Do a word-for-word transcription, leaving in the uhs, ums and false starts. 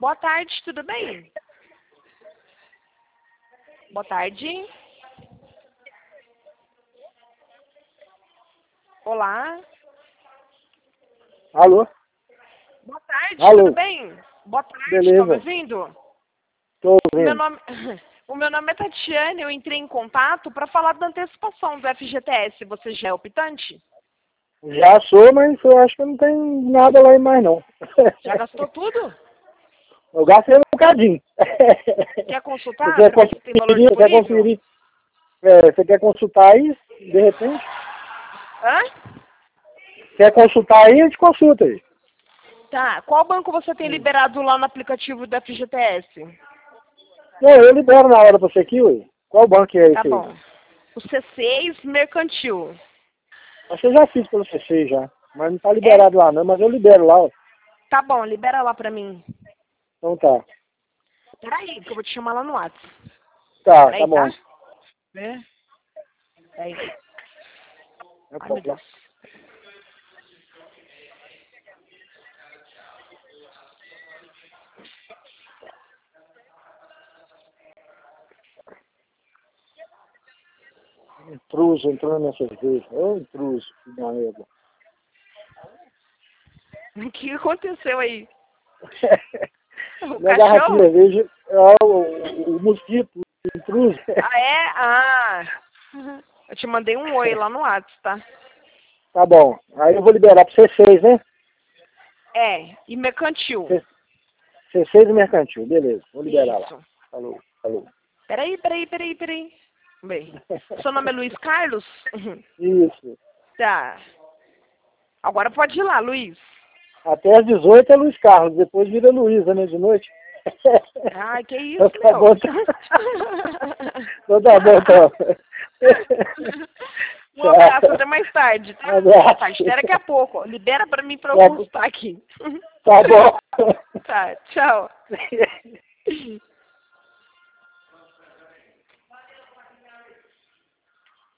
Boa tarde, tudo bem? Boa tarde. Olá. Alô? Boa tarde, Alô? tudo bem? Boa tarde, Beleza. tá me ouvindo? Tô O meu ouvindo. nome, o meu nome é Tatiane, eu entrei em contato para falar da antecipação do F G T S. Você já é optante? Já sou, mas eu acho que não tem nada lá mais não. Já gastou tudo? Eu gastei um bocadinho. Quer Você consultar quer para ver se tem valor conferir? Você quer disponível? conferir? É, você quer consultar aí, de repente? Hã? Quer consultar aí, a gente consulta aí. Tá. Qual banco você tem liberado lá no aplicativo do F G T S? Não, eu libero na hora pra você aqui, ué. Qual banco é Tá esse aí? bom. O C seis Mercantil. Acho que eu já fiz pelo C C já. Mas não tá liberado lá não, mas eu libero lá, ó. Tá bom, libera lá pra mim. Então tá. Peraí, que eu vou te chamar lá no WhatsApp. Tá, Peraí, tá bom. tá? É. Peraí. Eu Ai, meu posso lá. Deus. Intruso, entrou na minha cerveja. Ô, intruso, que merda. O que aconteceu aí? O Minha garrafa de cachorro? cerveja é o, o, o mosquito, o intruso. Ah, é? Ah. Eu te mandei um oi lá no WhatsApp, tá? Tá bom. Aí eu vou liberar pro C seis, né? É, e mercantil. C seis e mercantil, beleza. Vou liberar lá. Isso. Falou, falou. Peraí, peraí, peraí, peraí. Bem, seu nome é Luiz Carlos? Isso. Tá. Agora pode ir lá, Luiz. Até às dezoito é Luiz Carlos, depois vira Luísa, né, de noite. Ai, que isso, Então tá meu. bom, tá. Então tá bom, então. Um abraço, até mais tarde, tá? Um abraço. Tá, até daqui a pouco. Libera pra mim pra eu Tá, consultar aqui. tá bom. Tá, tchau.